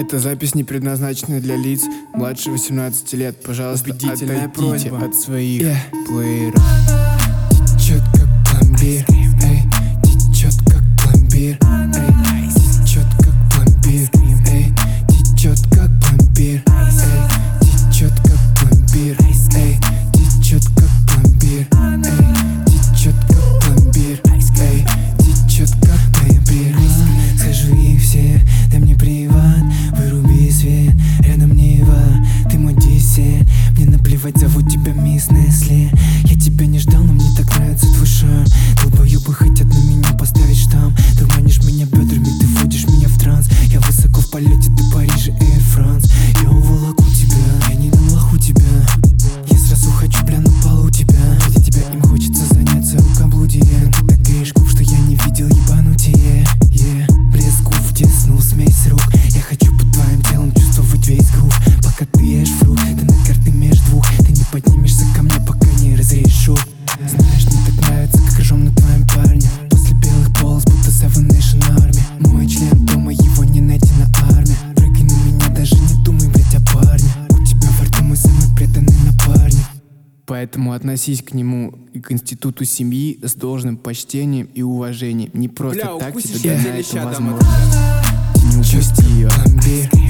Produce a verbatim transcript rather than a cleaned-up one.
Эта запись не предназначена для лиц младше восемнадцати лет. Пожалуйста, Убедительная отойдите просьба от своих yeah. плееров. Течет как пломбир, эй, течет как пломбир, эй, течет как пломбир, эй, течет как пломбир, эй, течет как пломбир, эй, течет как пломбир, эй, течет как пломбир, эй, течет как пломбир. Скажу их все, дай мне приват, выруби свет, рядом Нева, ты мой десерт. Мне наплевать, зовут тебя мисс Несли. Я тебя не ждал, но мне так нравится твой шарм. Долбоёбы хотят на меня поставить штамп. Ты манишь меня бедрами, ты вводишь меня в транс. Я высоко в полете, ты Париж и Air France. Я уволоку тебя, я не на лоху тебя. Я сразу хочу, бля, на полу тебя. Ради тебя им хочется заняться рукоблудием. Ты так грешков, что я не видел ебанутие. Yeah. Блеску втиснул смесь рук. Я хочу под твоим телом чувствовать весь грув. Пока ты ешь фрукт, ты на карты между двух. Ты не поднимешься ко мне, пока не разрешу. Знаешь, мне так нравится, как ржем на твоем парне. После белых полос, будто Seven Nation Army. Мой член дома, его не найти на армии. Прыгай на меня, даже не думай, блять, о парне. У тебя во рту мой самый преданный напарник. Поэтому относись к нему и к институту семьи с должным почтением и уважением. Не просто Бля, так укусишь, тебе я дана тебе эта ща дам возможность. Ты не упусти ее. Пломбир,